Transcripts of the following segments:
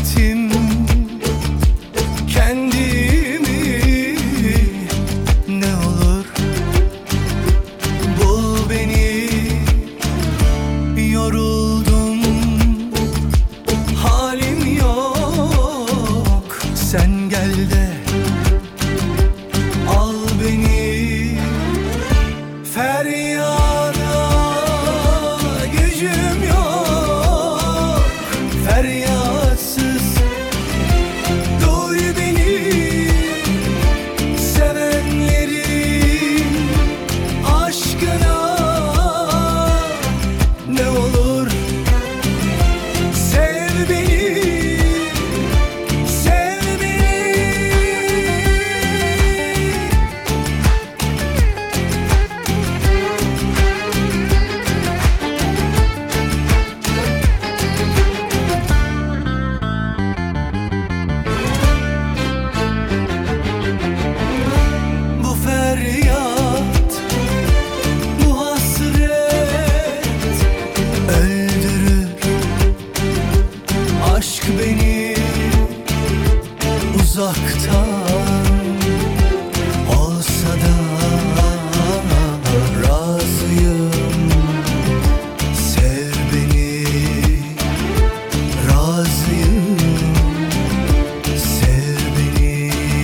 kaybettim kendimi. Ne olur bul beni, yoruldum, halim yok. Sen gel de al beni. Feryada gücüm yok, feryatsız duy beni. Sevenlerin aşkına ne olur sev beni, sev beni. Bu feryat, bu hasret öldürür. Aşk beni uzaktan olsa da razıyım. Sev beni, razıyım. Sev beni.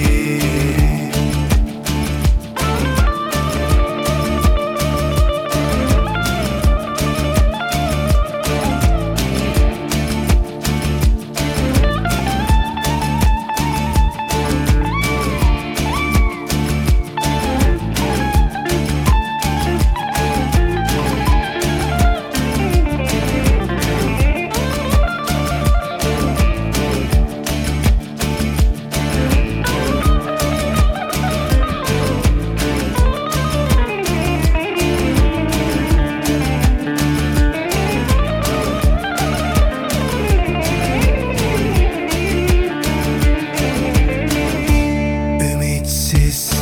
Ümitsiz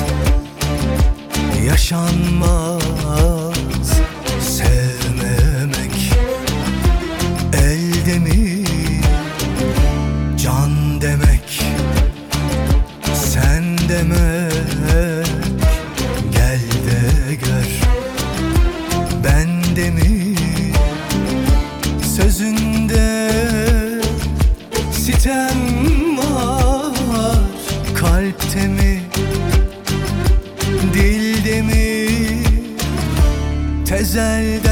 yaşanmaz, sevmemek elde mi? Can demek, sen demek. Gel de gör, bende mi? Sözünde sitem var, kalpte mi, dilde mi, tezelde